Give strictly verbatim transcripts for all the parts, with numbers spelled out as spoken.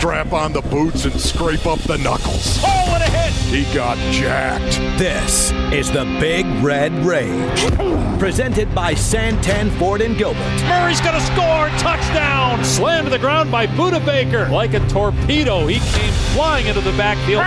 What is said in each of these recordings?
strap on the boots and scrape up the knuckles. Oh, what a hit! He got jacked. This is the Big Red Rage, presented by Santan Ford and Gilbert. Murray's going to score! Touchdown! Slammed to the ground by Buda Baker. Like a torpedo, he came flying into the backfield.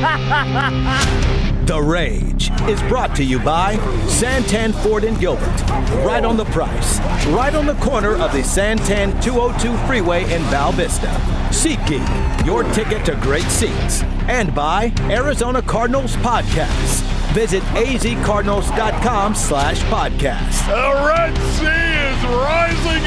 The Rage is brought to you by Santan Ford and Gilbert. Right on the price. Right on the corner of the Santan two oh two freeway in Val Vista. SeatGeek, your ticket to great seats. And by Arizona Cardinals Podcast. Visit azcardinals.com slash podcast. The Red Sea is rising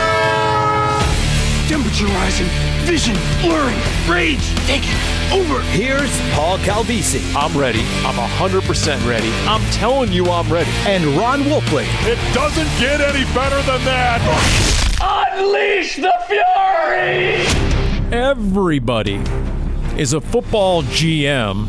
up. Temperature rising. Vision blurring. Rage taking over. Here's Paul Calvisi. I'm ready. I'm one hundred percent ready. I'm telling you I'm ready. And Ron Wolfley. It doesn't get any better than that. Unleash the fury! Everybody is a football G M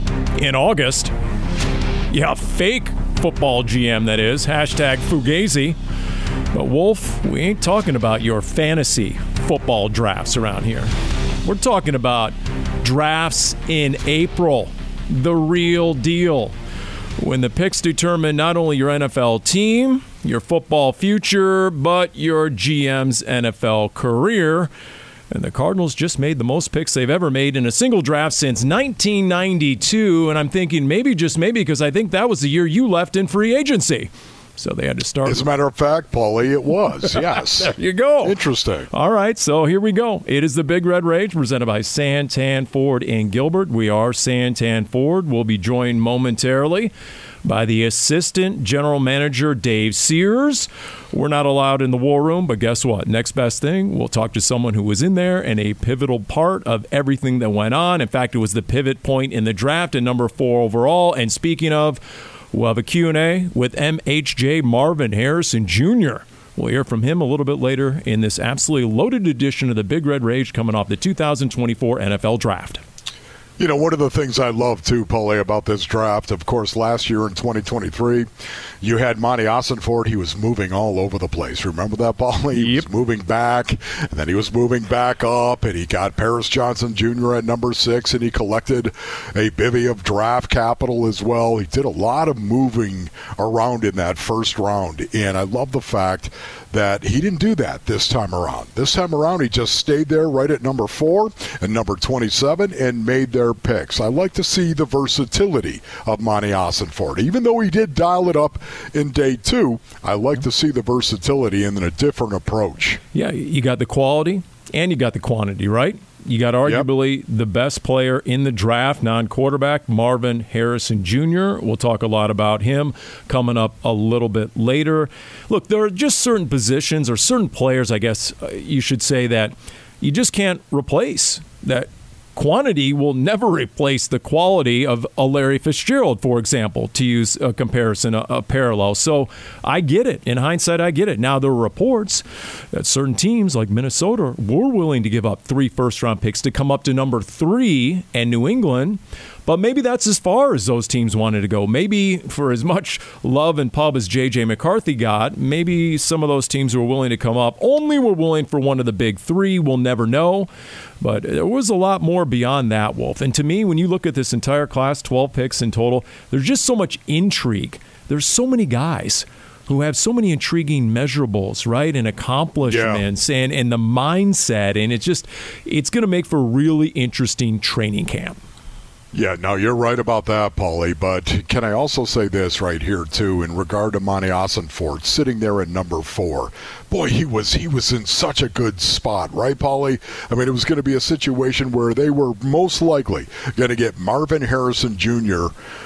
in August. Yeah, fake football G M, that is. Hashtag Fugazi. But, Wolf, we ain't talking about your fantasy football drafts around here. We're talking about drafts in April. The real deal. When the picks determine not only your N F L team, your football future, but your G M's N F L career. And the Cardinals just made the most picks they've ever made in a single draft since nineteen ninety-two. And I'm thinking maybe, just maybe, because I think that was the year you left in free agency. So they had to start. As a matter of fact, Paulie, it was, yes. There you go. Interesting. All right, so here we go. It is the Big Red Rage presented by Santan Ford and Gilbert. We are Santan Ford. We'll be joined momentarily by the Assistant General Manager, Dave Sears. We're not allowed in the war room, but guess what? Next best thing, we'll talk to someone who was in there and a pivotal part of everything that went on. In fact, it was the pivot point in the draft and number four overall. And speaking of, we'll have a Q and A with M H J Marvin Harrison Junior We'll hear from him a little bit later in this absolutely loaded edition of the Big Red Rage coming off the two thousand twenty-four N F L Draft. You know, one of the things I love, too, Paulie, about this draft, of course, last year in twenty twenty-three, you had Monty Ossenfort. He was moving all over the place. Remember that, Paulie? He yep. was moving back, and then he was moving back up, and he got Paris Johnson Junior at number six, and he collected a bivvy of draft capital as well. He did a lot of moving around in that first round, and I love the fact that he didn't do that this time around. This time around, he just stayed there right at number four and number twenty-seven and made their picks. I like to see the versatility of Monty Ossenfort. Even though he did dial it up in day two, I like to see the versatility and then a different approach. Yeah, you got the quality and you got the quantity, right? You got arguably yep. the best player in the draft, non-quarterback, Marvin Harrison Junior We'll talk a lot about him coming up a little bit later. Look, there are just certain positions or certain players, I guess you should say, that you just can't replace. That quantity will never replace the quality of a Larry Fitzgerald, for example, to use a comparison, a, a parallel. So I get it. In hindsight, I get it. Now, there are reports that certain teams like Minnesota were willing to give up three first-round picks to come up to number three, and New England. But maybe that's as far as those teams wanted to go. Maybe for as much love and pub as J J McCarthy got, maybe some of those teams who were willing to come up only were willing for one of the big three. We'll never know. But there was a lot more beyond that, Wolf. And to me, when you look at this entire class, twelve picks in total, there's just so much intrigue. There's so many guys who have so many intriguing measurables, right, and accomplishments yeah. and, and the mindset. And it's just, it's going to make for a really interesting training camp. Yeah, no, you're right about that, Paulie. But can I also say this right here, too, in regard to Monty Ossenfort, sitting there at number four. Boy, he was he was in such a good spot, right, Paulie? I mean, it was going to be a situation where they were most likely going to get Marvin Harrison Junior,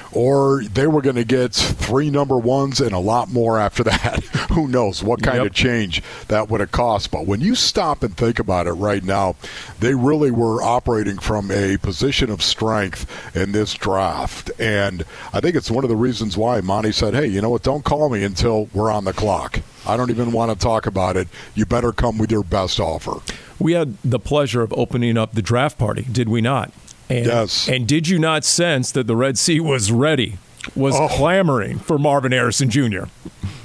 or they were going to get three number ones and a lot more after that. Who knows what kind yep. of change that would have cost. But when you stop and think about it right now, they really were operating from a position of strength in this draft. And I think it's one of the reasons why Monty said, hey, you know what, don't call me until we're on the clock. I don't even want to talk about it. You better come with your best offer. We had the pleasure of opening up the draft party, did we not? And, yes. And did you not sense that the Red Sea was ready, was oh. clamoring for Marvin Harrison Junior?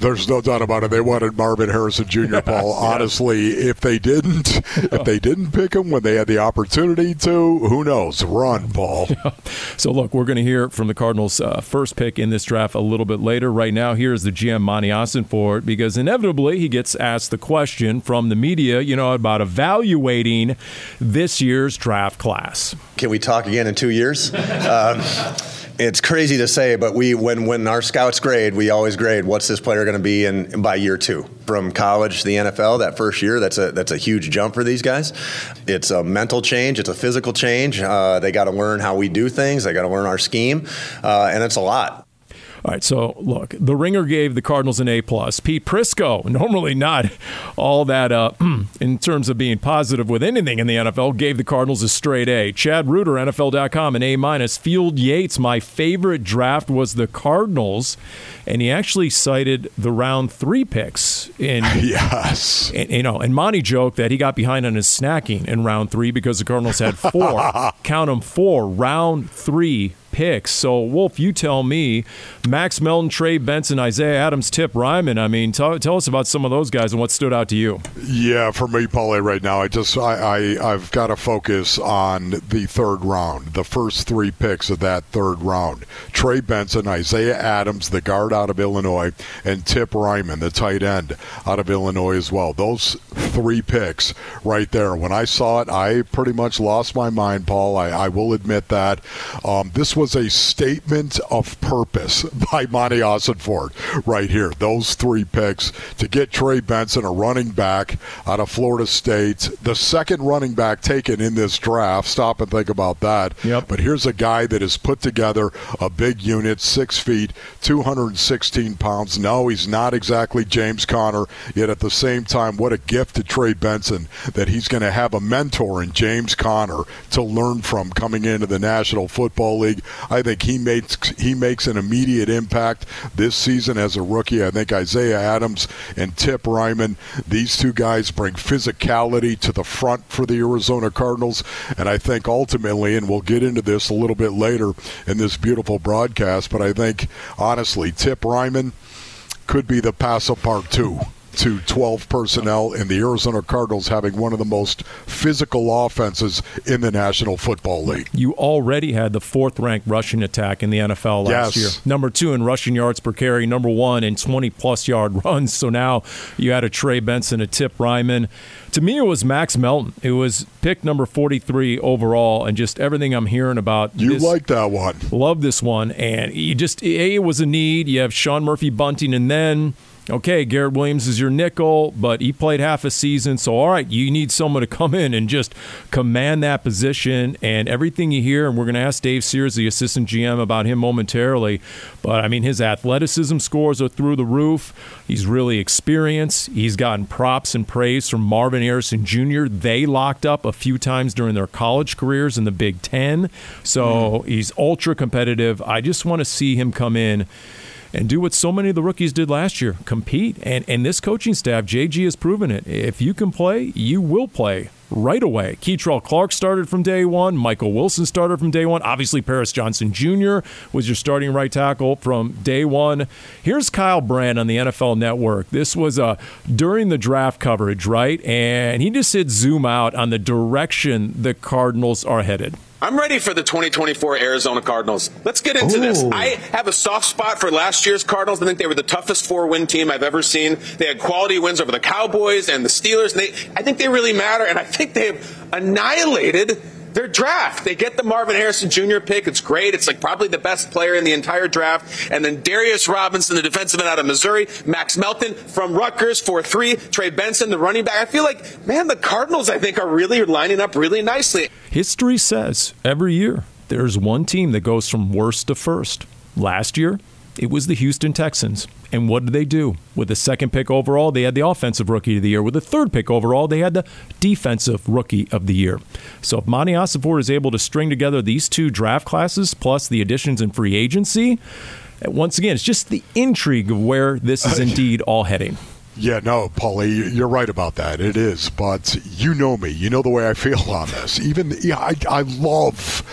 There's no doubt about it. They wanted Marvin Harrison Junior, Paul. Yes, honestly, yes. if they didn't, if they didn't pick him when they had the opportunity to, who knows? Run, Paul. Yeah. So, look, we're going to hear from the Cardinals' uh, first pick in this draft a little bit later. Right now, here's the G M, Monti Ossenfort, because inevitably he gets asked the question from the media, you know, about evaluating this year's draft class. Can we talk again in two years? um, It's crazy to say, but we when when our scouts grade, we always grade what's this player going to be in by year two. From college to the N F L, that first year, that's a that's a huge jump for these guys. It's a mental change. It's a physical change. Uh, they got to learn how we do things. They got to learn our scheme, uh, and it's a lot. All right, so look, the Ringer gave the Cardinals an A plus. Pete Prisco, normally not all that uh, in terms of being positive with anything in the N F L, gave the Cardinals a straight A. Chad Reuter, N F L dot com, an A minus. Field Yates, my favorite draft was the Cardinals, and he actually cited the round three picks. In, yes, and, you know, and Monty joked that he got behind on his snacking in round three because the Cardinals had four, count them four, round three picks. So, Wolf, you tell me, Max Melton, Trey Benson, Isaiah Adams, Tip Ryman. I mean, t- tell us about some of those guys and what stood out to you. Yeah, for me, Paulie, right now, I just I, I I've got to focus on the third round, the first three picks of that third round. Trey Benson, Isaiah Adams, the guard out of Illinois, and Tip Ryman, the tight end out of Illinois as well. Those three picks right there. When I saw it, I pretty much lost my mind, Paul. I, I will admit that. Um, this was was a statement of purpose by Monti Ossenfort right here. Those three picks to get Trey Benson, a running back out of Florida State, the second running back taken in this draft. Stop and think about that. Yep. But here's a guy that has put together a big unit, six feet, two hundred sixteen pounds. No, he's not exactly James Conner, yet at the same time, what a gift to Trey Benson that he's going to have a mentor in James Conner to learn from coming into the National Football League. I think he makes he makes an immediate impact this season as a rookie. I think Isaiah Adams and Tip Ryman, these two guys bring physicality to the front for the Arizona Cardinals. And I think ultimately, and we'll get into this a little bit later in this beautiful broadcast, but I think, honestly, Tip Ryman could be the Paso Part two to twelve personnel, and the Arizona Cardinals having one of the most physical offenses in the National Football League. You already had the fourth-ranked rushing attack in the N F L last yes. year. Number two in rushing yards per carry, number one in twenty-plus yard runs. So now you had a Trey Benson, a Tip Ryman. To me, it was Max Melton. It was pick number forty-three overall, and just everything I'm hearing about. You this, like that one. Love this one. And you just, A, it was a need. You have Sean Murphy-Bunting, and then okay, Garrett Williams is your nickel, but he played half a season. So, all right, you need someone to come in and just command that position. And everything you hear, and we're going to ask Dave Sears, the assistant G M, about him momentarily. But, I mean, his athleticism scores are through the roof. He's really experienced. He's gotten props and praise from Marvin Harrison Junior They locked up a few times during their college careers in the Big Ten. So mm. he's ultra competitive. I just want to see him come in and do what so many of the rookies did last year, compete. And and this coaching staff, J G has proven it. If you can play, you will play right away. Keitrell Clark started from day one. Michael Wilson started from day one. Obviously, Paris Johnson Junior was your starting right tackle from day one. Here's Kyle Brandt on the N F L Network. This was uh, during the draft coverage, right? And he just said zoom out on the direction the Cardinals are headed. I'm ready for the twenty twenty-four Arizona Cardinals. Let's get into Ooh. this. I have a soft spot for last year's Cardinals. I think they were the toughest four-win team I've ever seen. They had quality wins over the Cowboys and the Steelers. And they, I think they really matter, and I think they've annihilated their draft. They get the Marvin Harrison Junior pick. It's great. It's like probably the best player in the entire draft. And then Darius Robinson, the defensive end out of Missouri. Max Melton from Rutgers, four three. Trey Benson, the running back. I feel like, man, the Cardinals, I think, are really lining up really nicely. History says every year there's one team that goes from worst to first. Last year, it was the Houston Texans. And what did they do? With the second pick overall, they had the offensive rookie of the year. With the third pick overall, they had the defensive rookie of the year. So if Monti Ossenfort is able to string together these two draft classes plus the additions in free agency, once again, it's just the intrigue of where this is indeed all heading. Yeah, no, Paulie, you're right about that. It is, but you know me. You know the way I feel on this. Even yeah, I, I love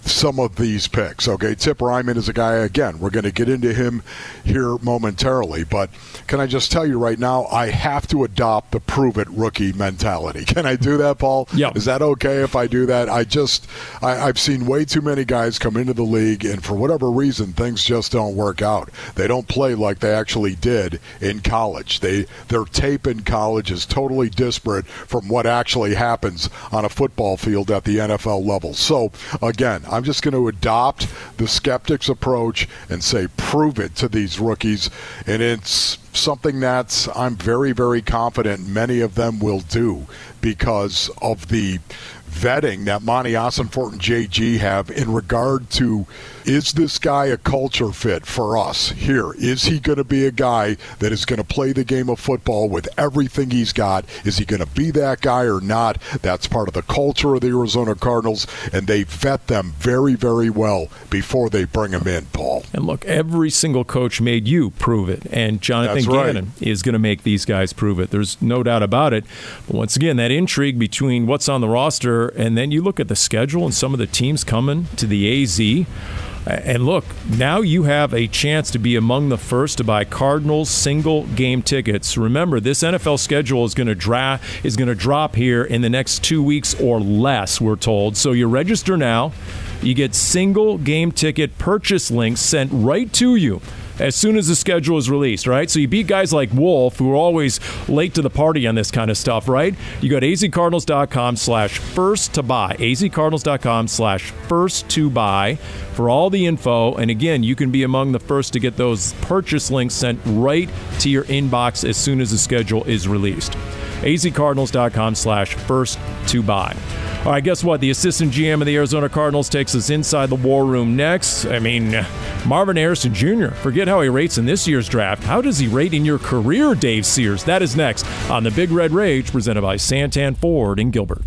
some of these picks. Okay, Tip Ryman is a guy, again, we're going to get into him here momentarily, but can I just tell you right now, I have to adopt the prove-it rookie mentality. Can I do that, Paul? Yeah. Is that okay if I do that? I just, I, I've seen way too many guys come into the league, and for whatever reason, things just don't work out. They don't play like they actually did in college. They Their tape in college is totally disparate from what actually happens on a football field at the N F L level. So, again, I'm just going to adopt the skeptics approach and say prove it to these rookies, and it's something that I'm very, very confident many of them will do because of the vetting that Monty Ossenfort and J G have in regard to, is this guy a culture fit for us here? Is he going to be a guy that is going to play the game of football with everything he's got? Is he going to be that guy or not? That's part of the culture of the Arizona Cardinals, and they vet them very, very well before they bring him in, Paul. And look, every single coach made you prove it, and Jonathan That's right. Gannon is going to make these guys prove it. There's no doubt about it. But once again, that intrigue between what's on the roster and then you look at the schedule and some of the teams coming to the A Z. And look, now you have a chance to be among the first to buy Cardinals single game tickets. Remember, this N F L schedule is going to dra- is going to drop here in the next two weeks or less, we're told. So you register now. You get single game ticket purchase links sent right to you as soon as the schedule is released, right? So you beat guys like Wolf, who are always late to the party on this kind of stuff, right? You go to azcardinals.com slash first to buy, azcardinals.com slash first to buy for all the info. And again, you can be among the first to get those purchase links sent right to your inbox as soon as the schedule is released. azcardinals.com slash first to buy. All right, guess what? The assistant G M of the Arizona Cardinals takes us inside the war room next. I mean, Marvin Harrison Junior, forget how he rates in this year's draft. How does he rate in your career, Dave Sears? That is next on the Big Red Rage, presented by Santan Ford in Gilbert.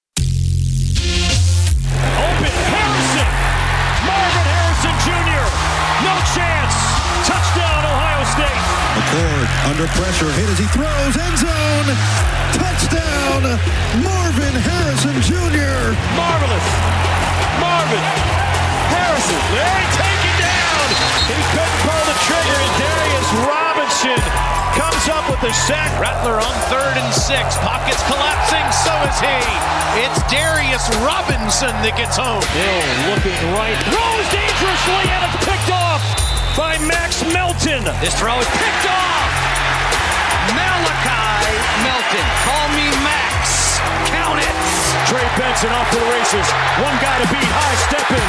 Open Harrison! Marvin Harrison Junior! No chance! Touchdown, Ohio State! McCord under pressure, hit as he throws, end zone! Touchdown, Marvin Harrison Junior Marvelous! Marvin Harrison, there he taken down! He couldn't pull the trigger, and Darius Robinson comes up with the sack. Rattler on third and six. Pockets collapsing, so is he. It's Darius Robinson that gets home. Hill looking right, throws dangerously, and it's picked off by Max Melton. This throw is picked off. Malachi Melton. Call me Max. Count it. Trey Benson off to the races. One guy to beat, high stepping.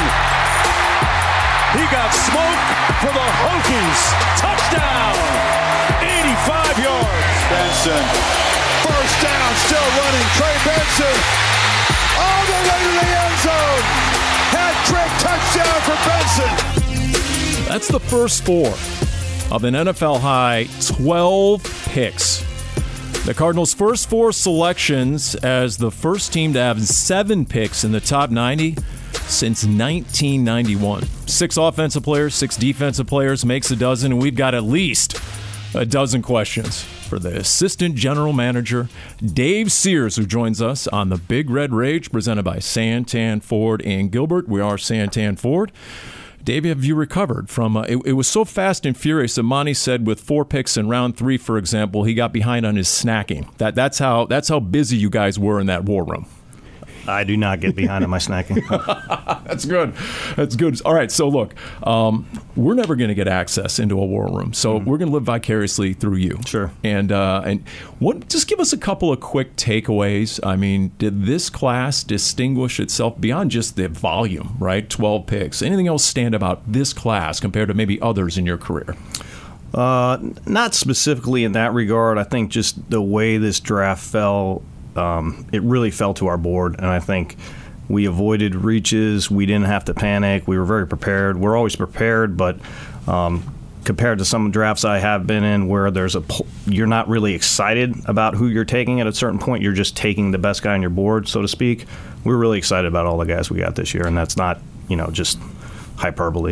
He got smoked for the Hokies. Touchdown. eighty-five yards. Benson, first down, still running. Trey Benson, all the way to the end zone. Hat-trick touchdown for Benson. That's the first four of an N F L high twelve picks. The Cardinals' first four selections as the first team to have seven picks in the top ninety since nineteen ninety-one. Six offensive players, six defensive players makes a dozen, and we've got at least a dozen questions for the assistant general manager, Dave Sears, who joins us on the Big Red Rage, presented by Santan Ford in Gilbert. We are Santan Ford. Dave, have you recovered from uh, it, it was so fast and furious that Monty said with four picks in round three, for example, he got behind on his snacking. That that's how that's how busy you guys were in that war room. I do not get behind on my snacking. That's good. That's good. All right. So look, um, we're never going to get access into a war room, so mm-hmm. we're going to live vicariously through you. Sure. And uh, and what? Just give us a couple of quick takeaways. I mean, did this class distinguish itself beyond just the volume? Right, twelve picks. Anything else stand about this class compared to maybe others in your career? Uh, not specifically in that regard. I think just the way this draft fell. Um, it really fell to our board, and I think we avoided reaches. We didn't have to panic. We were very prepared. We're always prepared, but um, compared to some drafts I have been in where there's a you're not really excited about who you're taking at a certain point. You're just taking the best guy on your board, so to speak. We're really excited about all the guys we got this year, and that's not, you know, just hyperbole.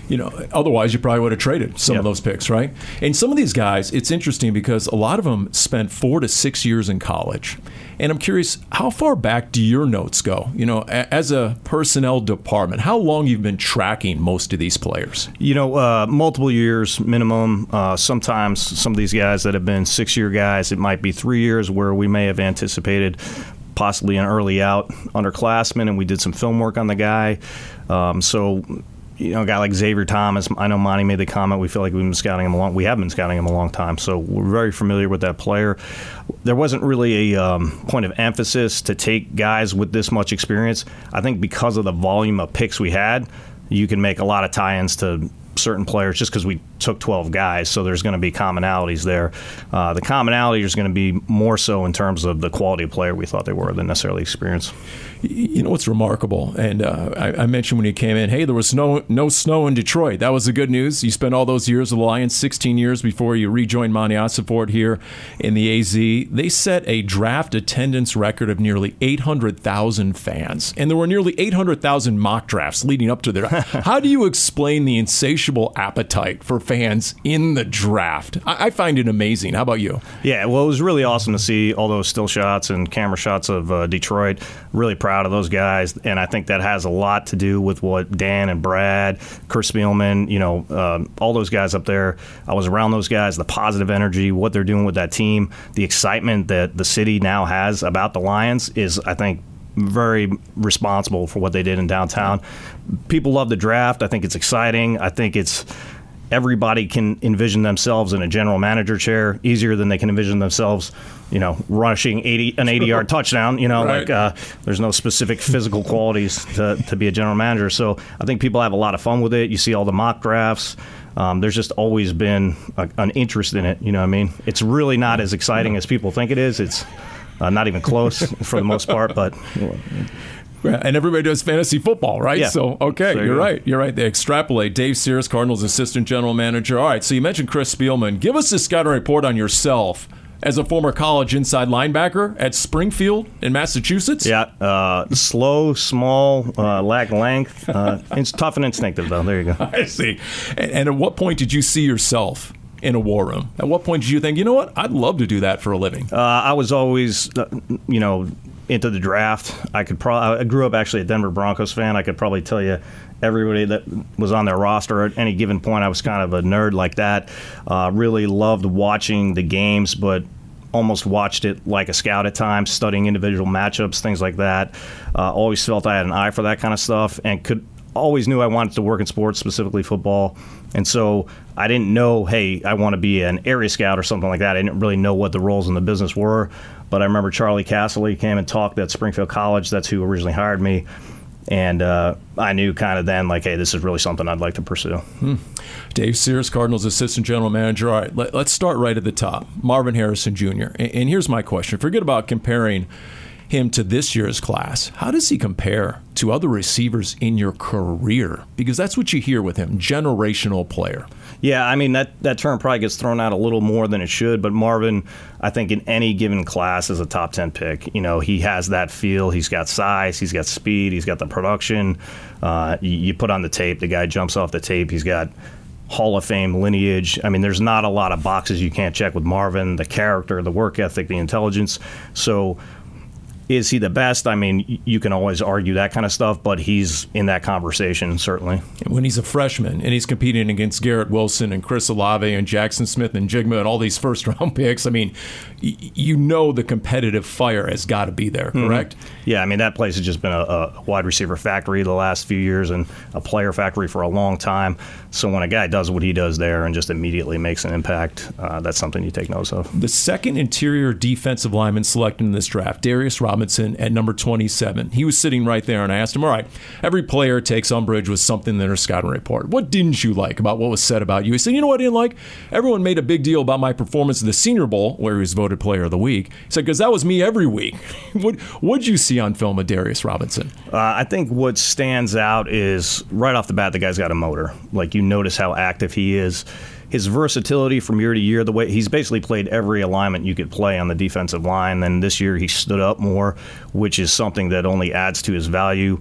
You know, otherwise you probably would have traded some yep. of those picks, right? And some of these guys, it's interesting because a lot of them spent four to six years in college. And I'm curious, how far back do your notes go? You know, as a personnel department, how long you've been tracking most of these players? You know, uh, multiple years minimum. Uh, sometimes some of these guys that have been six-year guys, it might be three years where we may have anticipated possibly an early out underclassman, and we did some film work on the guy. Um, so... You know, a guy like Xavier Thomas, I know Monty made the comment, we feel like we've been scouting him a long we have been scouting him a long time, so we're very familiar with that player. There wasn't really a um, point of emphasis to take guys with this much experience. I think because of the volume of picks we had, you can make a lot of tie-ins to certain players just because we took twelve guys, so there's going to be commonalities there. Uh, the commonality is going to be more so in terms of the quality of player we thought they were than necessarily experience. You know what's remarkable, and uh, I, I mentioned when you came in, hey, there was no no snow in Detroit. That was the good news. You spent all those years with the Lions, sixteen years before you rejoined Monty Ossenfort here in the A Z. They set a draft attendance record of nearly eight hundred thousand fans, and there were nearly eight hundred thousand mock drafts leading up to the draft. How do you explain the insatiable appetite for fans in the draft? I, I find it amazing. How about you? Yeah, well, it was really awesome to see all those still shots and camera shots of uh, Detroit. Really proud of those guys, and I think that has a lot to do with what Dan and Brad, Kurt Spielman, you know, um, all those guys up there. I was around those guys, the positive energy, what they're doing with that team, the excitement that the city now has about the Lions is, I think, very responsible for what they did in downtown. People love the draft. I think it's exciting. I think it's everybody can envision themselves in a general manager chair easier than they can envision themselves, you know, rushing eighty an eighty-yard touchdown. You know, right. like uh, there's no specific physical qualities to, to be a general manager. So I think people have a lot of fun with it. You see all the mock drafts. Um, there's just always been a, an interest in it. You know what I mean? It's really not as exciting as people think it is. It's uh, not even close for the most part, but... And everybody does fantasy football, right? Yeah. So, okay, So you're you right. You're right. They extrapolate. Dave Sears, Cardinals assistant general manager. All right, so you mentioned Chris Spielman. Give us a scouting report on yourself as a former college inside linebacker at Springfield in Massachusetts. Yeah, uh, slow, small, uh, lack length. Uh, it's tough and instinctive, though. There you go. I see. And, and at what point did you see yourself in a war room? At what point did you think, you know what, I'd love to do that for a living? Uh, I was always, uh, you know, into the draft. I could probably. I grew up actually a Denver Broncos fan. I could probably tell you everybody that was on their roster at any given point. I was kind of a nerd like that. Uh, really loved watching the games, but almost watched it like a scout at times, studying individual matchups, things like that. Uh, always felt I had an eye for that kind of stuff, and could always knew I wanted to work in sports, specifically football. And so I didn't know, hey, I want to be an area scout or something like that. I didn't really know what the roles in the business were. But I remember Charlie Casserly came and talked at Springfield College. That's who originally hired me. And uh, I knew kind of then, like, hey, this is really something I'd like to pursue. Hmm. Dave Sears, Cardinals assistant general manager. All right, let, let's start right at the top. Marvin Harrison Junior And, and here's my question. Forget about comparing him to this year's class. How does he compare to other receivers in your career? Because that's what you hear with him, generational player. Yeah, I mean, that, that term probably gets thrown out a little more than it should, but Marvin, I think in any given class is a top ten pick. You know, he has that feel. He's got size. He's got speed. He's got the production. Uh, you, you put on the tape, the guy jumps off the tape. He's got Hall of Fame lineage. I mean, there's not a lot of boxes you can't check with Marvin, the character, the work ethic, the intelligence. So is he the best? I mean, you can always argue that kind of stuff, but he's in that conversation, certainly. When he's a freshman and he's competing against Garrett Wilson and Chris Olave and Jackson Smith and Jigma and all these first-round picks, I mean, y- you know the competitive fire has got to be there, correct? Mm-hmm. Yeah, I mean, that place has just been a, a wide receiver factory the last few years and a player factory for a long time. So when a guy does what he does there and just immediately makes an impact, uh, that's something you take notice of. The second interior defensive lineman selected in this draft, Darius Robinson at number twenty-seven. He was sitting right there, and I asked him, all right, every player takes umbrage with something in their scouting report. What didn't you like about what was said about you? He said, you know what I didn't like? Everyone made a big deal about my performance in the Senior Bowl, where he was voted player of the week. He said, because that was me every week. what what'd you see on film of Darius Robinson? Uh, I think what stands out is right off the bat, the guy's got a motor. Like, you notice how active he is. His versatility from year to year, the way he's basically played every alignment you could play on the defensive line. Then this year he stood up more, which is something that only adds to his value.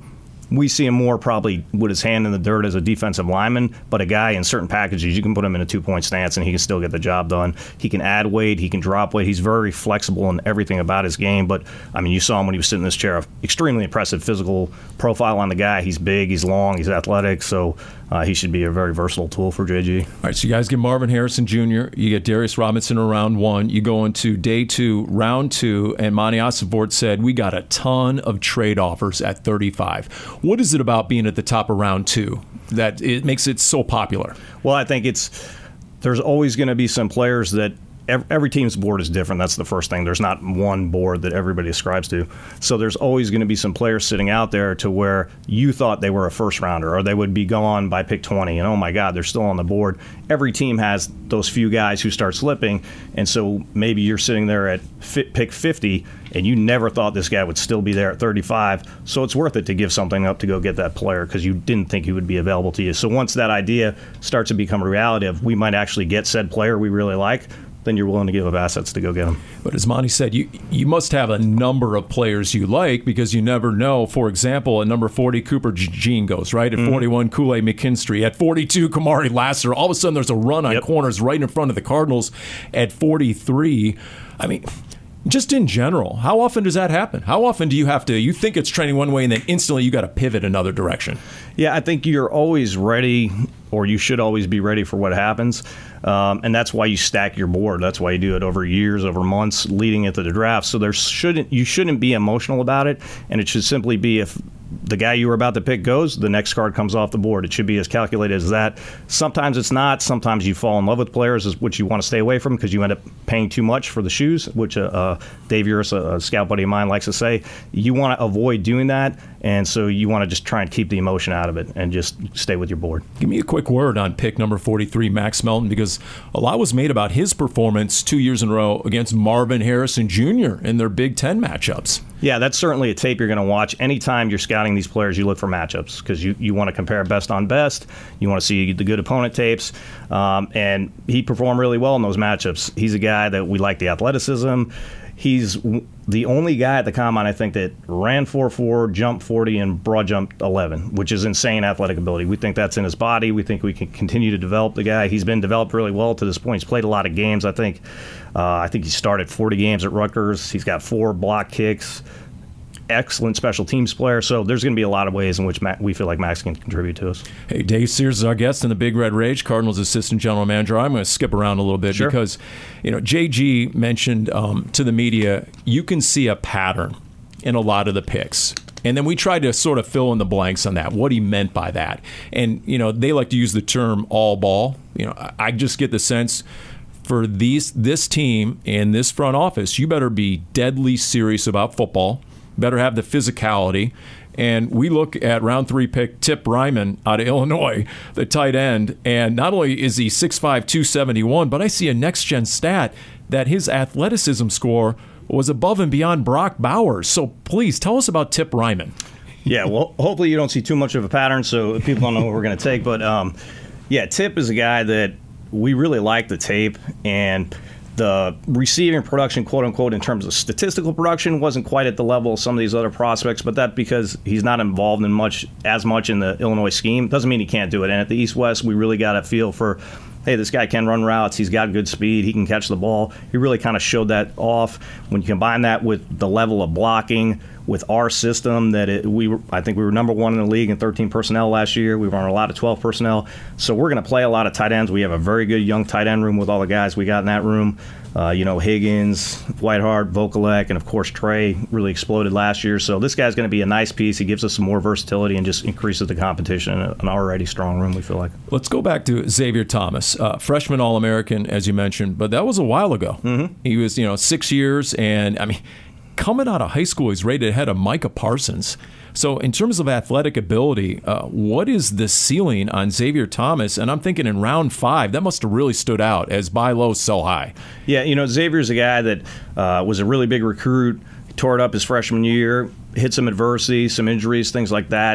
we see him more probably with his hand in the dirt as a defensive lineman, but a guy in certain packages, you can put him in a two-point stance and he can still get the job done. He can add weight, he can drop weight. He's very flexible in everything about his game, but, I mean, you saw him when he was sitting in this chair. Extremely impressive physical profile on the guy. He's big, he's long, he's athletic, so uh, he should be a very versatile tool for J G. All right, so you guys get Marvin Harrison Junior, you get Darius Robinson in round one, you go into day two, round two, and Monty Ossenfort said, we got a ton of trade offers at thirty-five. What is it about being at the top of round two that it makes it so popular? Well, I think it's there's always going to be some players that every, every team's board is different. That's the first thing. There's not one board that everybody ascribes to. So there's always going to be some players sitting out there to where you thought they were a first rounder or they would be gone by pick twenty. And oh my God, they're still on the board. Every team has those few guys who start slipping. And so maybe you're sitting there at pick fifty and you never thought this guy would still be there at thirty-five. So it's worth it to give something up to go get that player because you didn't think he would be available to you. So once that idea starts to become a reality of we might actually get said player we really like, then you're willing to give up assets to go get them. But as Monty said, you you must have a number of players you like because you never know. For example, at number forty, Cooper Jean goes, right? At mm-hmm. forty-one, Kool-Aid McKinstry. At forty-two, Kamari Lassiter. All of a sudden, there's a run on yep. corners right in front of the Cardinals. At forty-three, I mean, just in general, how often does that happen? How often do you have to, you think it's trending one way and then instantly you got to pivot another direction? Yeah, I think you're always ready, or you should always be ready for what happens. Um, and that's why you stack your board. That's why you do it over years, over months, leading into the draft. So there shouldn't you shouldn't be emotional about it, and it should simply be if the guy you were about to pick goes, the next card comes off the board. It should be as calculated as that. Sometimes it's not. Sometimes you fall in love with players, which you want to stay away from because you end up paying too much for the shoes, which uh, uh, Dave Uris, a, a scout buddy of mine, likes to say. You want to avoid doing that, and so you want to just try and keep the emotion out of it and just stay with your board. Give me a quick word on pick number forty-three, Max Melton, because a lot was made about his performance two years in a row against Marvin Harrison Junior in their Big Ten matchups. Yeah, that's certainly a tape you're going to watch. Anytime you're scouting these players, you look for matchups because you, you want to compare best on best. You want to see the good opponent tapes. Um, and he performed really well in those matchups. He's a guy that we like the athleticism. He's the only guy at the Combine, I think, that ran four four, jumped forty, and broad jumped eleven, which is insane athletic ability. We think that's in his body. We think we can continue to develop the guy. He's been developed really well to this point. He's played a lot of games, I think. Uh, I think he started forty games at Rutgers. He's got four block kicks. Excellent special teams player. So there's going to be a lot of ways in which Ma- we feel like Max can contribute to us. Hey, Dave Sears is our guest in the Big Red Rage, Cardinals assistant general manager. I'm going to skip around a little bit sure. because, you know, J G mentioned um, to the media, you can see a pattern in a lot of the picks. And then we tried to sort of fill in the blanks on that, what he meant by that. And, you know, they like to use the term all ball. You know, I just get the sense for these this team and this front office, you better be deadly serious about football. Better have the physicality. And we look at round three pick Tip Ryman out of Illinois, the tight end, and not only is he six five, two seventy-one, but I see a next-gen stat that his athleticism score was above and beyond Brock Bowers. So please, tell us about Tip Ryman. Yeah, well, hopefully you don't see too much of a pattern so people don't know what we're going to take. But, um, yeah, Tip is a guy that we really like the tape, and the receiving production, quote unquote, in terms of statistical production wasn't quite at the level of some of these other prospects, but that because he's not involved in much as much in the Illinois scheme doesn't mean he can't do it. And at the East-West, we really got a feel for, hey, this guy can run routes, he's got good speed, he can catch the ball. He really kind of showed that off. When you combine that with the level of blocking, with our system, that it, we were, I think we were number one in the league in thirteen personnel last year. We were on a lot of twelve personnel. So we're going to play a lot of tight ends. We have a very good young tight end room with all the guys we got in that room. Uh, you know, Higgins, Whitehart, Vokalek, and of course Trey really exploded last year. So this guy's going to be a nice piece. He gives us some more versatility and just increases the competition in an already strong room, we feel like. Let's go back to Xavier Thomas, uh, freshman All-American, as you mentioned, but that was a while ago. Mm-hmm. He was, you know, six years, and I mean, coming out of high school, he's rated ahead of Micah Parsons. So in terms of athletic ability, uh, what is the ceiling on Xavier Thomas? And I'm thinking in round five, that must have really stood out as buy low, sell high. Yeah, you know, Xavier's a guy that uh, was a really big recruit, tore it up his freshman year, hit some adversity, some injuries, things like that.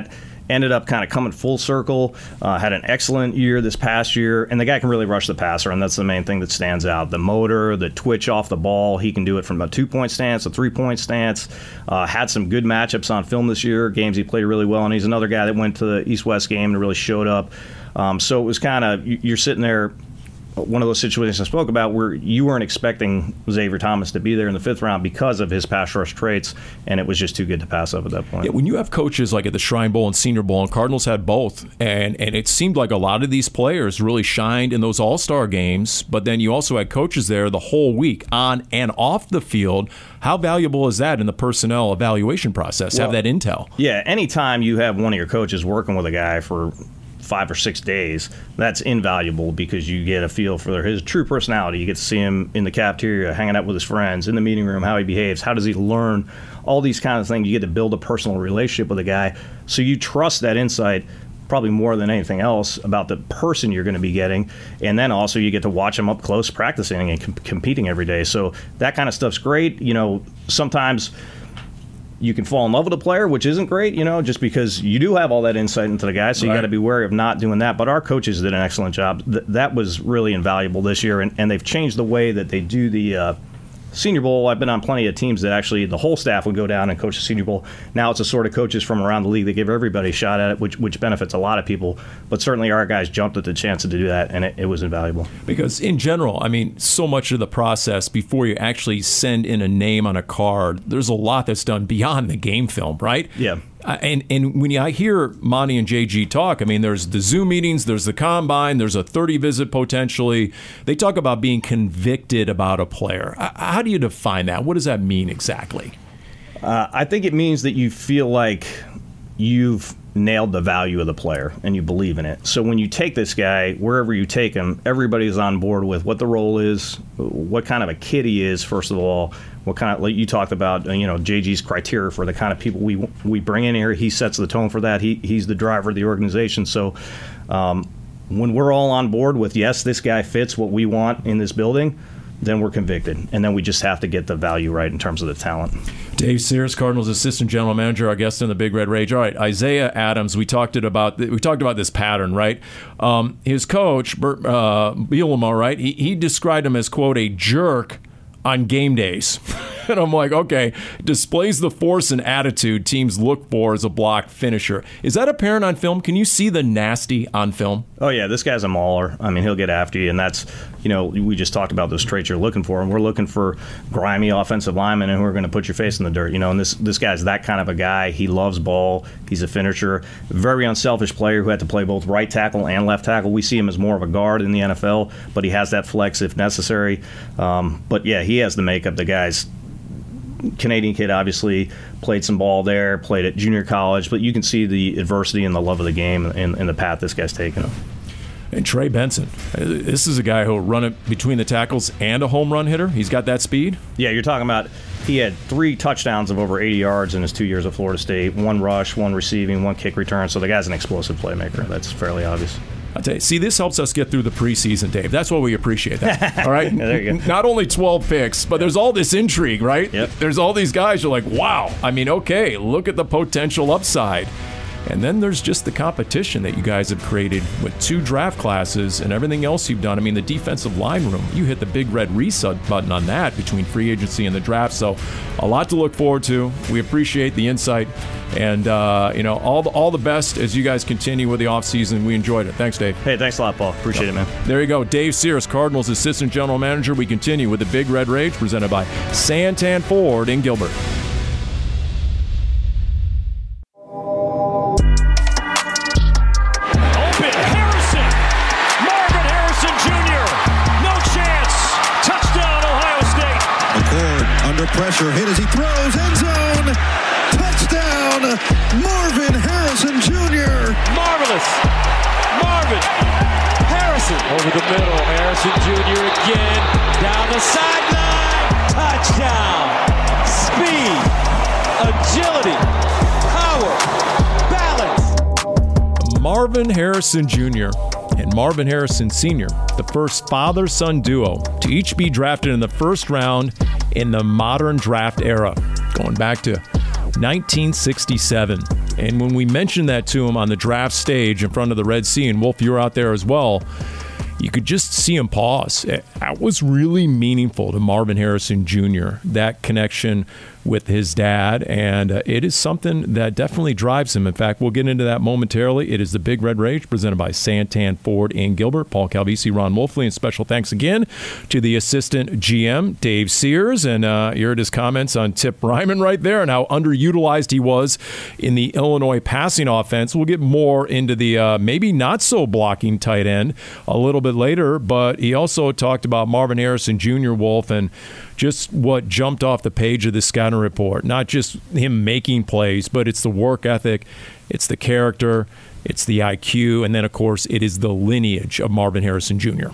ended up kind of coming full circle, uh, had an excellent year this past year, and the guy can really rush the passer, and that's the main thing that stands out. The motor, the twitch off the ball, he can do it from a two-point stance, a three-point stance. Uh, had some good matchups on film this year, games he played really well, and he's another guy that went to the East-West game and really showed up. Um, so it was kind of, you're sitting there, one of those situations I spoke about where you weren't expecting Xavier Thomas to be there in the fifth round because of his pass rush traits, and it was just too good to pass up at that point. Yeah, when you have coaches like at the Shrine Bowl and Senior Bowl, and Cardinals had both, and, and it seemed like a lot of these players really shined in those all-star games, but then you also had coaches there the whole week on and off the field. How valuable is that in the personnel evaluation process, well, have that intel? Yeah, anytime you have one of your coaches working with a guy for five or six days, that's invaluable because you get a feel for his true personality. You get to see him in the cafeteria, hanging out with his friends, in the meeting room, how he behaves, how does he learn, all these kinds of things. You get to build a personal relationship with a guy, so you trust that insight probably more than anything else about the person you're going to be getting, and then also you get to watch him up close practicing and com- competing every day. So that kind of stuff's great. You know, sometimes you can fall in love with a player, which isn't great, you know, just because you do have all that insight into the guy, so you right. got to be wary of not doing that. But our coaches did an excellent job. Th- that was really invaluable this year, and, and they've changed the way that they do the uh, Senior Bowl. I've been on plenty of teams that actually the whole staff would go down and coach the Senior Bowl. Now it's a sort of coaches from around the league that give everybody a shot at it, which which benefits a lot of people. But certainly our guys jumped at the chance to do that, and it, it was invaluable. Because in general, I mean, so much of the process before you actually send in a name on a card, there's a lot that's done beyond the game film, right? Yeah. Uh, and and when I hear Monty and J G talk, I mean, there's the Zoom meetings, there's the combine, there's a thirty visit potentially. They talk about being convicted about a player. How do you define that? What does that mean exactly? Uh, I think it means that you feel like you've nailed the value of the player and you believe in it. So when you take this guy, wherever you take him, everybody's on board with what the role is, what kind of a kid he is, first of all, what kind of, like you talked about, you know, J G's criteria for the kind of people we we bring in here. He sets the tone for that. He He's the driver of the organization. So um, when we're all on board with, yes, this guy fits what we want in this building, then we're convicted. And then we just have to get the value right in terms of the talent. Dave Sears, Cardinals assistant general manager, our guest in the Big Red Rage. All right, Isaiah Adams, we talked it about we talked about this pattern, right? Um, his coach, Bert uh, Bielema, right? He, he described him as, quote, a jerk on game days. And I'm like, okay, displays the force and attitude teams look for as a block finisher. Is that apparent on film? Can you see the nasty on film? Oh, yeah, this guy's a mauler. I mean, he'll get after you, and that's, you know, we just talked about those traits you're looking for, and we're looking for grimy offensive linemen who are going to put your face in the dirt, you know, and this this guy's that kind of a guy. He loves ball. He's a finisher. Very unselfish player who had to play both right tackle and left tackle. We see him as more of a guard in the N F L, but he has that flex if necessary. Um, but, yeah, he has the makeup. The guy's Canadian kid, obviously played some ball there, played at junior college, but you can see the adversity and the love of the game and, and the path this guy's taken. And Trey Benson, this is a guy who'll run it between the tackles and a home run hitter. He's got that speed. Yeah, you're talking about he had three touchdowns of over eighty yards in his two years at Florida State, one rush, one receiving, one kick return. So the guy's an explosive playmaker. That's fairly obvious. I'll tell you, see, this helps us get through the preseason, Dave. That's why we appreciate that. All right? Yeah, there you go. Not only twelve picks, but there's all this intrigue, right? Yep. There's all these guys you're like, wow. I mean, okay, look at the potential upside. And then there's just the competition that you guys have created with two draft classes and everything else you've done. I mean, the defensive line room, you hit the big red reset button on that between free agency and the draft. So a lot to look forward to. We appreciate the insight. And, uh, you know, all the, all the best as you guys continue with the offseason. We enjoyed it. Thanks, Dave. Hey, thanks a lot, Paul. Appreciate it, man. There you go. Dave Sears, Cardinals Assistant General Manager. We continue with the Big Red Rage presented by Santan Ford in Gilbert. Open, Harrison. Marvin Harrison Junior No chance. Touchdown, Ohio State. McCord under pressure. Hit as he throws. End zone. Touchdown, Marvin Harrison Junior Marvelous. Marvin Harrison. Over the middle. Harrison Junior again. Down the sideline. Touchdown. Speed. Agility. Power. Balance. Marvin Harrison Junior and Marvin Harrison Senior, the first father-son duo to each be drafted in the first round in the modern draft era, going back to nineteen sixty-seven. And when we mentioned that to him on the draft stage in front of the Red Sea, and Wolf, you were out there as well, you could just see him pause. That was really meaningful to Marvin Harrison Junior, that connection with his dad, and uh, it is something that definitely drives him. In fact, we'll get into that momentarily. It is the Big Red Rage presented by Santan Ford in Gilbert. Paul Calvisi, Ron Wolfley, and special thanks again to the assistant G M, Dave Sears, and uh, you heard his comments on Tip Ryman right there and how underutilized he was in the Illinois passing offense. We'll get more into the uh, maybe not so blocking tight end a little bit later, but he also talked about Marvin Harrison Junior, Wolf, and just what jumped off the page of the scouting report. Not just him making plays, but it's the work ethic, it's the character, it's the I Q, and then, of course, it is the lineage of Marvin Harrison Junior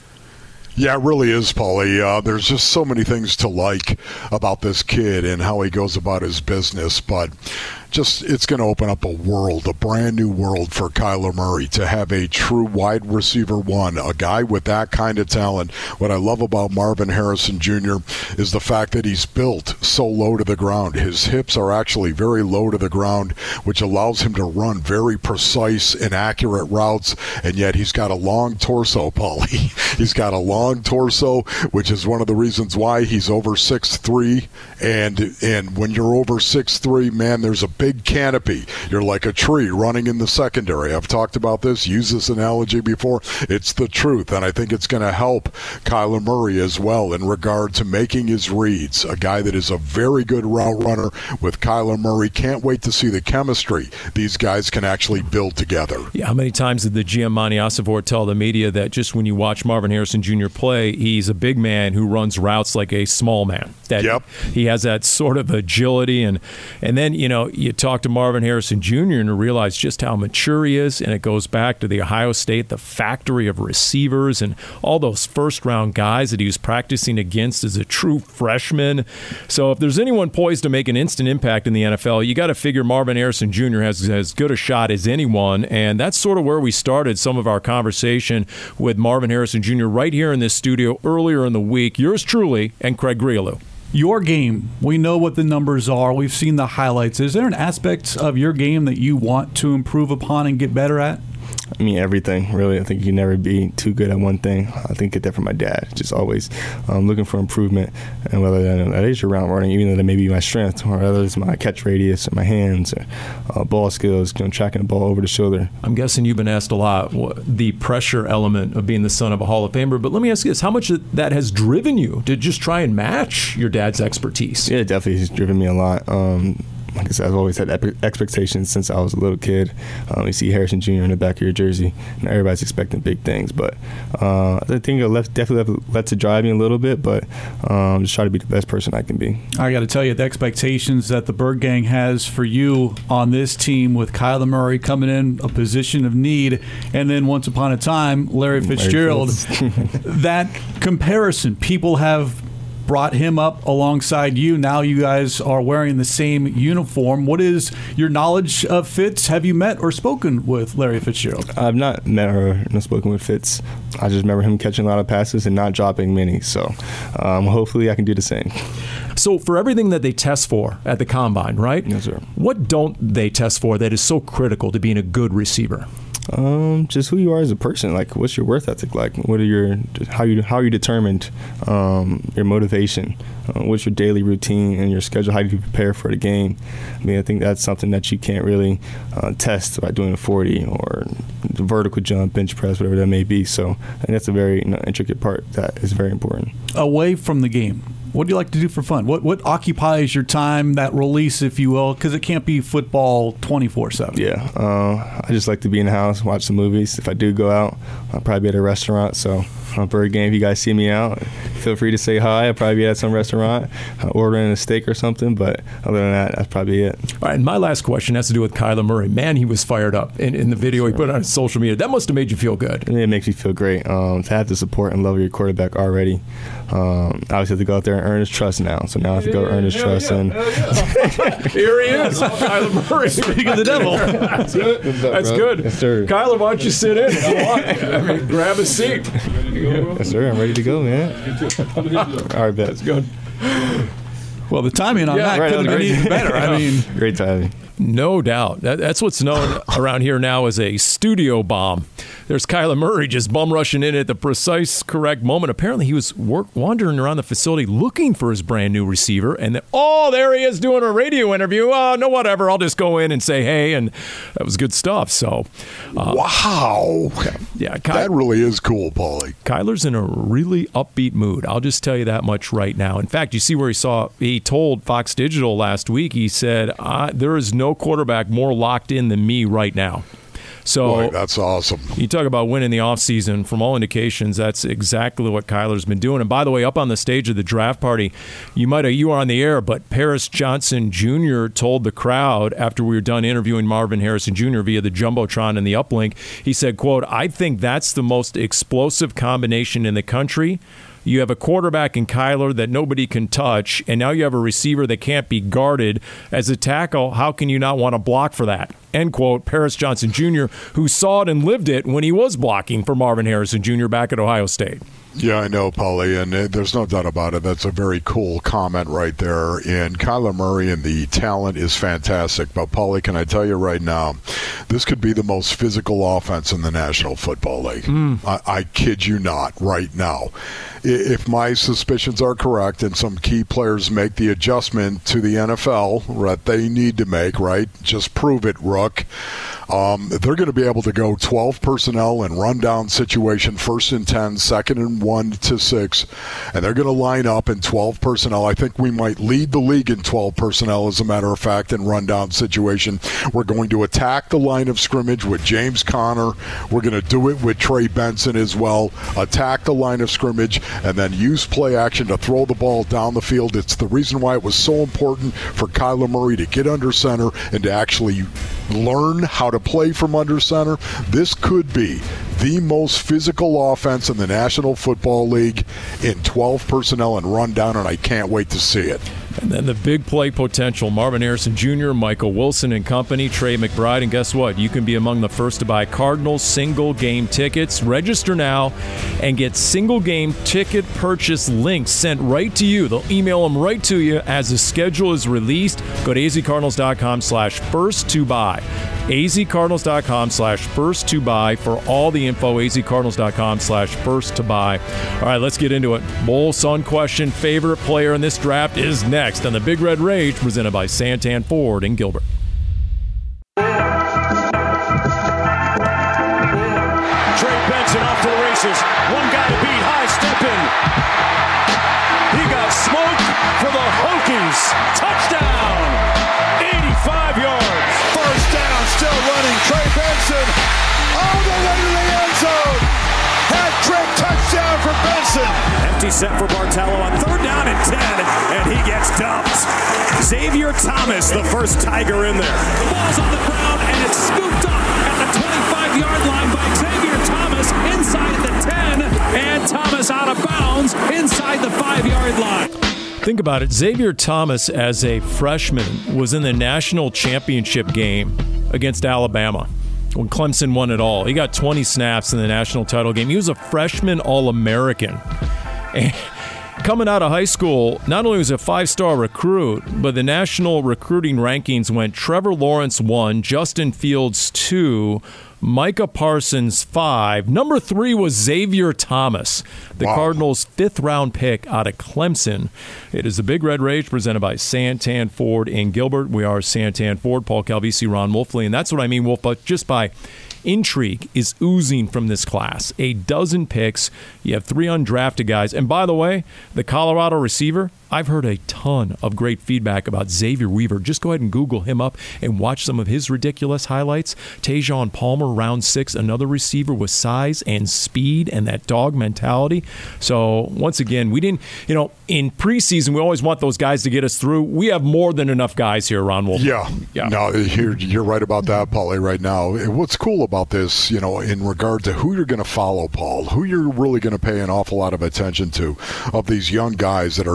Yeah, it really is, Paulie. Uh, there's just so many things to like about this kid and how he goes about his business, but just it's going to open up a world, a brand new world for Kyler Murray to have a true wide receiver one, a guy with that kind of talent. What I love about Marvin Harrison Junior is the fact that he's built so low to the ground. His hips are actually very low to the ground, which allows him to run very precise and accurate routes, and yet he's got a long torso, Paulie. He's got a long torso, which is one of the reasons why he's over six three, and and when you're over six three, man, there's a big canopy. You're like a tree running in the secondary. I've talked about this, used this analogy before. It's the truth, and I think it's going to help Kyler Murray as well in regard to making his reads. A guy that is a very good route runner with Kyler Murray. Can't wait to see the chemistry these guys can actually build together. Yeah, how many times did the G M Monty Ossenfort tell the media that just when you watch Marvin Harrison Junior play, he's a big man who runs routes like a small man. That yep. He has that sort of agility, and and then, you know, you talk to Marvin Harrison Junior and you realize just how mature he is, and it goes back to the Ohio State, the factory of receivers, and all those first-round guys that he was practicing against as a true freshman. So if there's anyone poised to make an instant impact in the N F L, you got to figure Marvin Harrison Junior has as good a shot as anyone, and that's sort of where we started some of our conversation with Marvin Harrison Junior right here in this studio earlier in the week. Yours truly and Craig Grialou. Your game, we know what the numbers are. We've seen the highlights. Is there an aspect of your game that you want to improve upon and get better at? I mean, everything, really. I think you can never be too good at one thing. I think get that from my dad. Just always um, looking for improvement. And whether that is your route running, even though that may be my strength, or whether it's my catch radius or my hands or uh, ball skills, you know, tracking the ball over the shoulder. I'm guessing you've been asked a lot what, the pressure element of being the son of a Hall of Famer. But let me ask you this. How much of that has driven you to just try and match your dad's expertise? Yeah, it definitely has driven me a lot. Um, Like I said, I've always had expectations since I was a little kid. Um, you see Harrison Junior in the back of your jersey, and everybody's expecting big things. But uh, I think it left, definitely left, left to drive me a little bit, but um, just try to be the best person I can be. I got to tell you, the expectations that the Bird Gang has for you on this team with Kyler Murray coming in a position of need, and then once upon a time, Larry Fitzgerald, that comparison, people have brought him up alongside you. Now you guys are wearing the same uniform. What is your knowledge of Fitz? Have you met or spoken with Larry Fitzgerald? I've not met or not spoken with Fitz. I just remember him catching a lot of passes and not dropping many. So um, hopefully I can do the same. So for everything that they test for at the Combine, right? Yes, sir. What don't they test for that is so critical to being a good receiver? Um, just who you are as a person. Like, what's your work ethic like? What are your how you how are you determined? Um, your motivation. Uh, what's your daily routine and your schedule? How do you prepare for the game? I mean, I think that's something that you can't really uh, test by doing a forty or the vertical jump, bench press, whatever that may be. So, I think that's a very you know, intricate part that is very important. Away from the game, what do you like to do for fun? What what occupies your time, that release, if you will? Because it can't be football twenty-four seven. Yeah. Uh, I just like to be in the house, watch some movies. If I do go out, I'll probably be at a restaurant. So on Bird Game, if you guys see me out, feel free to say hi. I'll probably be at some restaurant uh, ordering a steak or something. But other than that, that's probably it. All right, and my last question has to do with Kyler Murray. Man, he was fired up in, in the video he put on his social media. That must have made you feel good. It makes me feel great um, to have the support and love of your quarterback already. Um, I always have to go out there and earn his trust now. So now I have to go earn his trust. Yeah, and yeah. Here he is, Kyler Murray. Speaking of the devil. That's good. That's good. Yes, sir. Kyler, why don't you sit in if you want? I mean, grab a seat. Yes, sir. I'm ready to go, man. All right, bet. That's good. Well, the timing on Yeah, that right, couldn't that have was been even better. I mean, Great timing. No doubt. That, that's what's known around here now as a studio bomb. There's Kyler Murray just bum rushing in at the precise correct moment. Apparently, he was work, wandering around the facility looking for his brand new receiver. And then, oh, there he is doing a radio interview. Oh, no, whatever. I'll just go in and say hey. And that was good stuff. So, uh, wow. Yeah, Ky- that really is cool, Paulie. Kyler's in a really upbeat mood. I'll just tell you that much right now. In fact, you see where he saw, he told Fox Digital last week, he said, uh, there is no quarterback more locked in than me right now. So Boy, that's awesome. You talk about winning the offseason. From all indications, that's exactly what Kyler's been doing. And by the way, up on the stage of the draft party, you might have, you were on the air, but Paris Johnson Junior told the crowd after we were done interviewing Marvin Harrison Junior via the Jumbotron and the uplink, he said, quote, I think that's the most explosive combination in the country. You have a quarterback in Kyler that nobody can touch, and now you have a receiver that can't be guarded. As a tackle, how can you not want to block for that? End quote. Paris Johnson Junior, who saw it and lived it when he was blocking for Marvin Harrison Junior back at Ohio State. Yeah, I know, Paulie, and uh, there's no doubt about it. That's a very cool comment right there. And Kyler Murray and the talent is fantastic. But, Paulie, can I tell you right now, this could be the most physical offense in the National Football League. Mm. I, I kid you not right now. If my suspicions are correct and some key players make the adjustment to the N F L that they need to make, right, just prove it, Rook. Um, they're going to be able to go twelve personnel and run down situation, first and ten, second and one to six, and they're going to line up in twelve personnel. I think we might lead the league in twelve personnel, as a matter of fact, in run down situation. We're going to attack the line of scrimmage with James Conner. We're going to do it with Trey Benson as well. Attack the line of scrimmage and then use play action to throw the ball down the field. It's the reason why it was so important for Kyler Murray to get under center and to actually learn how to play from under center. This could be the most physical offense in the National Football League in twelve personnel and run down, and I can't wait to see it. And then the big play potential, Marvin Harrison Junior, Michael Wilson and company, Trey McBride. And guess what? You can be among the first to buy Cardinals single-game tickets. Register now and get single-game ticket purchase links sent right to you. They'll email them right to you as the schedule is released. Go to azcardinals.com slash first to buy. azcardinals.com slash first to buy for all the info. azcardinals.com slash first to buy. All right, let's get into it. Bowl Sun question. Favorite player in this draft is next on the Big Red Rage, presented by Santan Ford in Gilbert. Trey Benson off to the races. One guy to beat, high stepping. He got smoked for the Hokies. Touchdown! eighty-five yards. First down, still running. Trey Benson all the way to the end zone. Hat-trick touchdown for Benson. Empty set for Bartello on third down and ten, and he gets dumped. Xavier Thomas, the first Tiger in there. The ball's on the ground, and it's scooped up at the twenty-five-yard line by Xavier Thomas inside the ten, and Thomas out of bounds inside the five-yard line. Think about it. Xavier Thomas, as a freshman, was in the national championship game against Alabama when Clemson won it all. He got twenty snaps in the national title game. He was a freshman All-American. And coming out of high school, not only was he a five-star recruit, but the national recruiting rankings went Trevor Lawrence one, Justin Fields two, Micah Parsons five. Number three was Xavier Thomas, the wow. Cardinals' fifth-round pick out of Clemson. It is the Big Red Rage presented by Santan Ford in Gilbert. We are Santan Ford, Paul Calvisi, Ron Wolfley, and that's what I mean, Wolf, but just by intrigue is oozing from this class. A dozen picks. You have three undrafted guys. And by the way, the Colorado receiver, I've heard a ton of great feedback about Xavier Weaver. Just go ahead and Google him up and watch some of his ridiculous highlights. Tajon Palmer, round six, another receiver with size and speed and that dog mentality. So, once again, we didn't, you know, in preseason, we always want those guys to get us through. We have more than enough guys here, Ron Wolf. Yeah. yeah. No, you're, you're right about that, Paulie, right now. What's cool about this, you know, in regard to who you're going to follow, Paul, who you're really going to pay an awful lot of attention to, of these young guys that are joining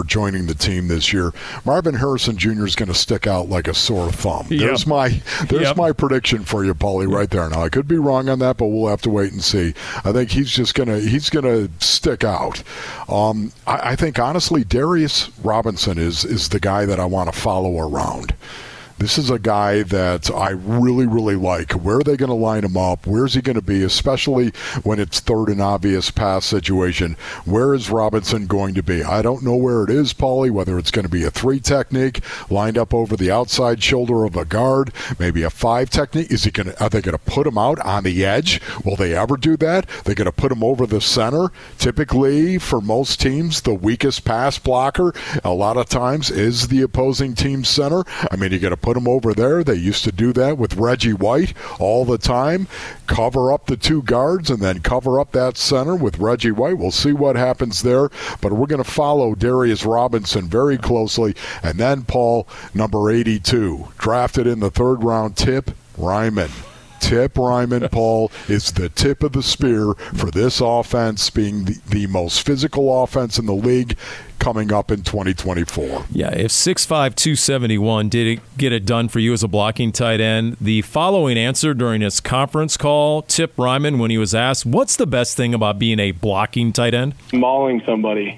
leading the team this year. Marvin Harrison Junior is going to stick out like a sore thumb. Yep. There's my there's Yep. my prediction for you, Paulie, right there. Now I could be wrong on that, but we'll have to wait and see. I think he's just gonna he's gonna stick out. Um, I, I think honestly, Darius Robinson is is the guy that I want to follow around. This is a guy that I really, really like. Where are they going to line him up? Where's he going to be, especially when it's third and obvious pass situation? Where is Robinson going to be? I don't know where it is, Paulie, whether it's going to be a three technique lined up over the outside shoulder of a guard, maybe a five technique. Is he going to, are they going to put him out on the edge? Will they ever do that? They're going to put him over the center. Typically, for most teams, the weakest pass blocker a lot of times is the opposing team's center. I mean, you're going to put him over there. They used to do that with Reggie White all the time. Cover up the two guards and then cover up that center with Reggie White. We'll see what happens there, but we're going to follow Darius Robinson very closely. And then, Paul, number eighty-two, drafted in the third round, Tip Reiman. Tip Reiman, Paul, is the tip of the spear for this offense, being the, the most physical offense in the league coming up in twenty twenty-four. Yeah, if six five, two seventy-one did it get it done for you as a blocking tight end, the following answer during his conference call, Tip Reiman, when he was asked, what's the best thing about being a blocking tight end? Mauling somebody.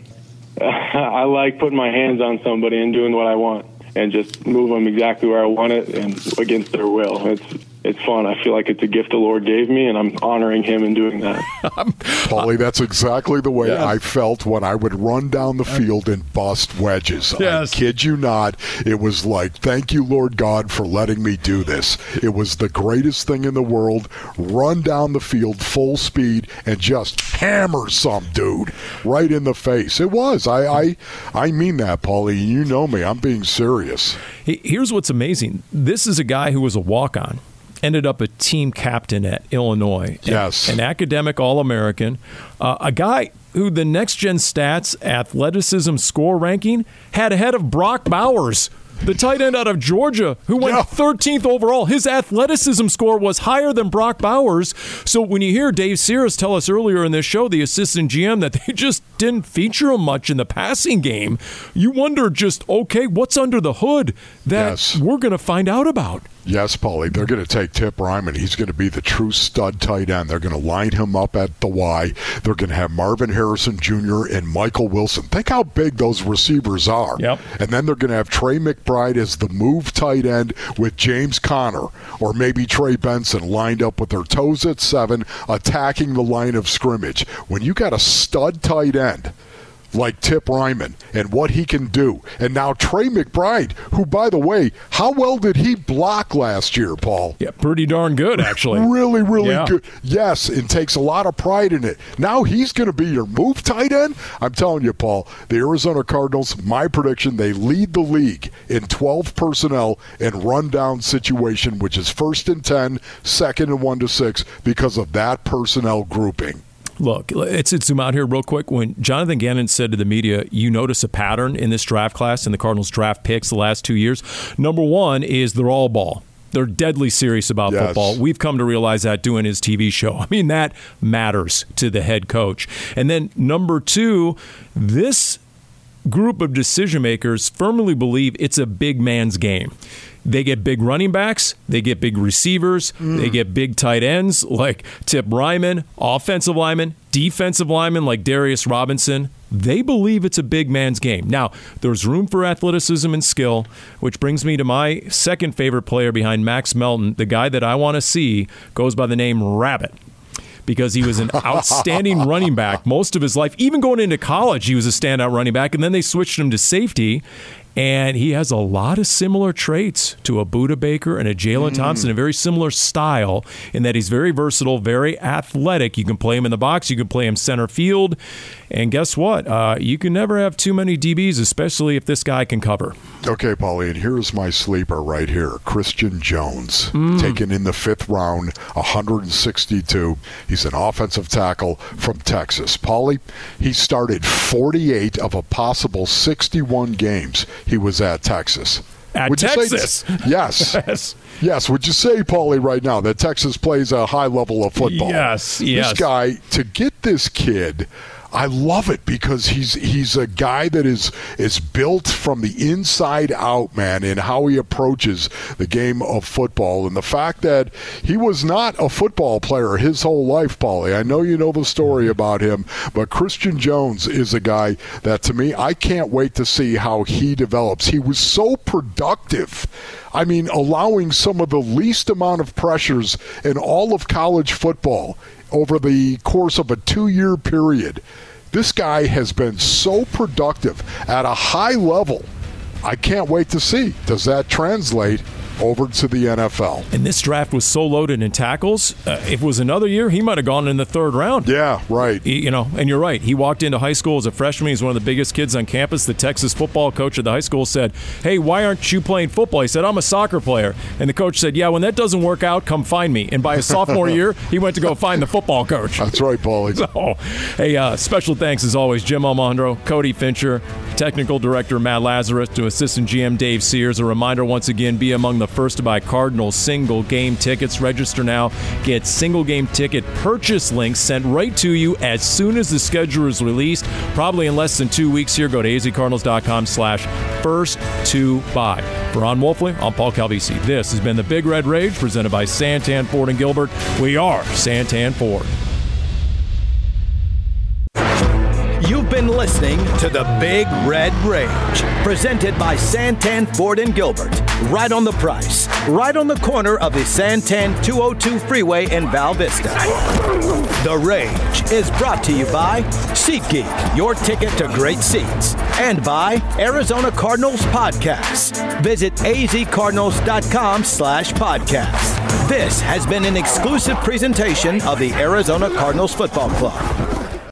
I like putting my hands on somebody and doing what I want and just move them exactly where I want it and against their will. It's It's fun. I feel like it's a gift the Lord gave me, and I'm honoring him in doing that. Paulie, that's exactly the way yes. I felt when I would run down the field and bust wedges. Yes. I kid you not. It was like, thank you, Lord God, for letting me do this. It was the greatest thing in the world. Run down the field full speed and just hammer some dude right in the face. It was. I I, I mean that, Paulie. You know me. I'm being serious. Here's what's amazing. This is a guy who was a walk-on. Ended up a team captain at Illinois. Yes. An, an academic All-American. Uh, a guy who the next-gen stats athleticism score ranking had ahead of Brock Bowers, the tight end out of Georgia, who went yeah. thirteenth overall. His athleticism score was higher than Brock Bowers. So when you hear Dave Sears tell us earlier in this show, the assistant G M, that they just didn't feature him much in the passing game, you wonder just, okay, what's under the hood that yes. we're going to find out about? Yes, Paulie, they're going to take Tip Reiman. He's going to be the true stud tight end. They're going to line him up at the Y. They're going to have Marvin Harrison Junior and Michael Wilson. Think how big those receivers are. Yep. And then they're going to have Trey McBride as the move tight end with James Conner or maybe Trey Benson lined up with their toes at seven, attacking the line of scrimmage. When you got a stud tight end like Tip Reiman and what he can do. And now Trey McBride, who, by the way, how well did he block last year, Paul? Yeah, pretty darn good, actually. Really, really yeah. good. Yes, and takes a lot of pride in it. Now he's going to be your move tight end. I'm telling you, Paul, the Arizona Cardinals, my prediction, they lead the league in twelve personnel and rundown situation, which is first and ten, second and one to six, because of that personnel grouping. Look, let's zoom out here real quick. When Jonathan Gannon said to the media, you notice a pattern in this draft class, in the Cardinals draft picks the last two years. Number one is they're all ball. They're deadly serious about yes. football. We've come to realize that doing his T V show. I mean, that matters to the head coach. And then number two, this group of decision makers firmly believe it's a big man's game. They get big running backs, they get big receivers, mm. they get big tight ends like Tip Reiman, offensive linemen, defensive linemen like Darius Robinson. They believe it's a big man's game. Now, there's room for athleticism and skill, which brings me to my second favorite player behind Max Melton. The guy that I want to see goes by the name Rabbit, because he was an outstanding running back most of his life. Even going into college, he was a standout running back, and then they switched him to safety. And he has a lot of similar traits to a Budda Baker and a Jalen mm. Thompson, a very similar style in that he's very versatile, very athletic. You can play him in the box. You can play him center field. And guess what? Uh, you can never have too many D Bs, especially if this guy can cover. Okay, Paulie, and here's my sleeper right here. Christian Jones, mm. taken in the fifth round, one sixty-two. He's an offensive tackle from Texas. Paulie, he started forty-eight of a possible sixty-one games he was at Texas. At Would Texas? You say, yes. yes. Yes. Would you say, Paulie, right now, that Texas plays a high level of football? Yes. Yes. This guy, to get this kid I love it because he's he's a guy that is is built from the inside out, man, in how he approaches the game of football. And the fact that he was not a football player his whole life, Paulie. I know you know the story about him, but Christian Jones is a guy that, to me, I can't wait to see how he develops. He was so productive. I mean, allowing some of the least amount of pressures in all of college football over the course of a two-year period. This guy has been so productive at a high level. I can't wait to see. Does that translate over to the N F L? And this draft was so loaded in tackles. Uh, if it was another year, he might have gone in the third round. Yeah, right. He, you know, and you're right. He walked into high school as a freshman. He's one of the biggest kids on campus. The Texas football coach at the high school said, "Hey, why aren't you playing football?" He said, "I'm a soccer player." And the coach said, "Yeah, when that doesn't work out, come find me." And by his sophomore year, he went to go find the football coach. That's right, Paulie. So, hey, uh, special thanks as always, Jim Almohandro, Cody Fincher, Technical Director Matt Lazarus, to Assistant G M Dave Sears. A reminder once again, be among the first to buy Cardinals single game tickets. Register now. Get single game ticket purchase links sent right to you as soon as the schedule is released. Probably in less than two weeks here. Go to azcardinals.com slash first to buy. For Ron Wolfley, I'm Paul Calvisi. This has been the Big Red Rage presented by Santan Ford and Gilbert. We are Santan Ford. You've been listening to the Big Red Rage, presented by Santan Ford and Gilbert. Right on the price, right on the corner of the Santan two oh two freeway in Val Vista. The Rage is brought to you by SeatGeek, your ticket to great seats, and by Arizona Cardinals Podcasts. Visit azcardinals.com slash podcast. This has been an exclusive presentation of the Arizona Cardinals Football Club.